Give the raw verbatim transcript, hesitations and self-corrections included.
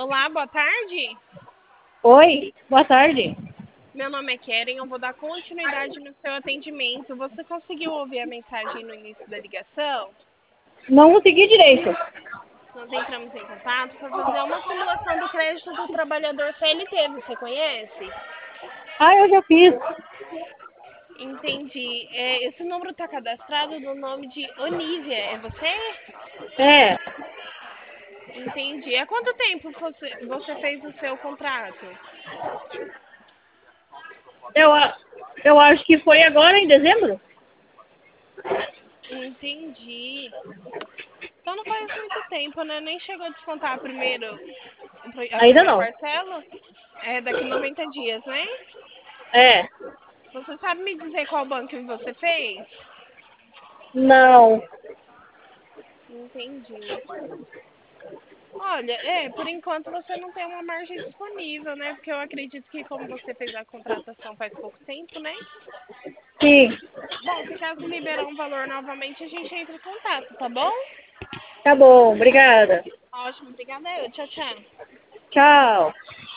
Olá, boa tarde. Oi, boa tarde. Meu nome é Keren, eu vou dar continuidade no seu atendimento. Você conseguiu ouvir a mensagem no início da ligação? Não consegui direito. Nós entramos em contato para fazer uma simulação do crédito do trabalhador C L T. Você conhece? Ah, eu já fiz. Entendi. É, esse número está cadastrado no nome de Onívia. É você? É, Entendi. Há quanto tempo você, você fez o seu contrato? eu, a- eu acho que foi agora em dezembro. Entendi. Então não faz muito tempo, né? Nem chegou a descontar a primeiro, a Ainda primeira não. parcela? É daqui noventa dias, né? É, Você sabe me dizer qual banco que você fez? não. Entendi. Olha, é, por enquanto você não tem uma margem disponível, né? Porque eu acredito que como você fez a contratação faz pouco tempo, né? Sim, Bom, se caso liberar um valor novamente, a gente entra em contato, tá bom? tá bom, obrigada. Ótimo, obrigada eu. Tchau, tchau. Tchau.